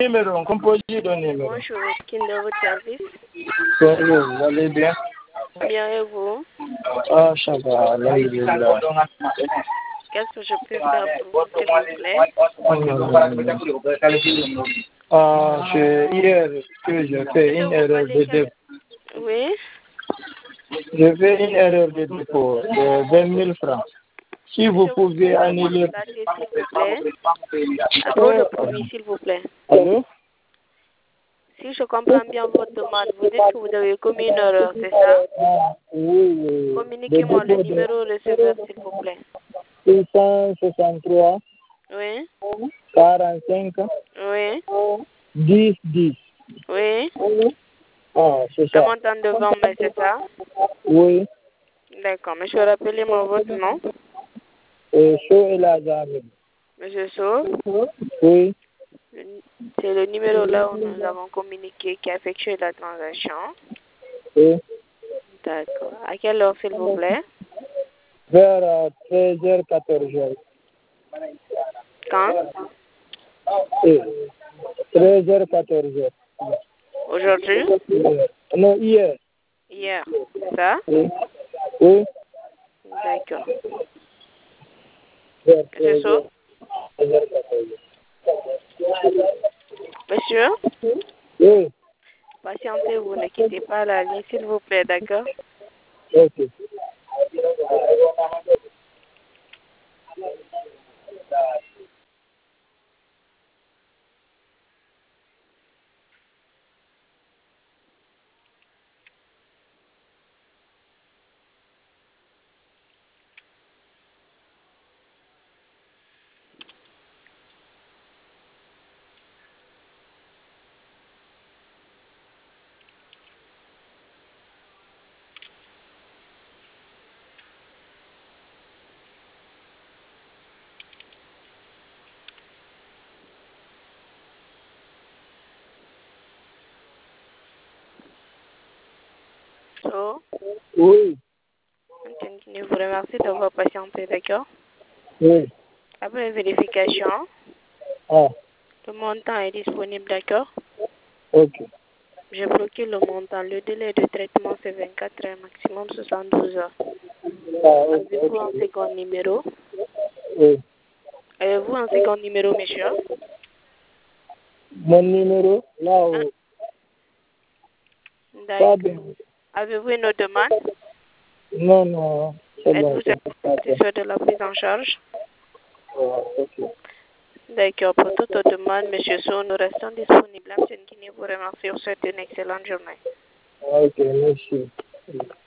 numéro, composé de numéro. Bonjour, qui est de votre service? Bonjour, vous allez bien? Bien et vous? Ah, ça va, alhamdulillah. Qu'est-ce que je peux faire pour vous, s'il vous plaît? C'est hier que j'ai fait une erreur de dépôt. Oui? J'ai fait une erreur de dépôt de 20 000 francs. Si vous pouvez annuler. S'il vous plaît. Trop de bruit, s'il vous plaît. Allô? Si je comprends bien votre demande, vous dites que vous avez commis une erreur, c'est ça? Oui. Communiquez-moi le numéro receveur, s'il vous plaît. 663 Oui? 45 Oui? 10 10. Oui? Ah, c'est Le ça. montant devant moi, c'est ça? Oui. D'accord. Monsieur, rappelez-moi votre nom. Chaud et la Zamine. Monsieur Sow, Oui. c'est le numéro là où nous avons communiqué qui a effectué la transaction. Oui. D'accord. À quelle heure, s'il vous plaît? Vers 13h, 14h. Quand? 13h, 14h. Aujourd'hui? Non, hier. Hier, c'est ça? Oui. Oui. D'accord. Vers Monsieur 13h, Sow? 14h. Monsieur? Oui. Patientez-vous, ne quittez pas la ligne, s'il vous plaît, d'accord? Ok. So, Oui. je vous remercie d'avoir patienté, d'accord? Oui. Après vérification, Ah, le montant est disponible, d'accord? ok. J'ai bloqué le montant. Le délai de traitement, c'est 24 heures, maximum 72 heures. Ah, ok. Avez-vous un second numéro? Oui. Avez-vous un second numéro, monsieur? Mon numéro, là Ah, où. Pas bien. d'accord. Avez-vous une autre demande? Non, non. C'est bon. Êtes-vous satisfait de la prise en charge? Ok. D'accord. Pour toute autre demande, monsieur Sow, nous restons disponibles. Monsieur Nkini vous remercie. Vous souhaite une excellente journée. Ok, merci.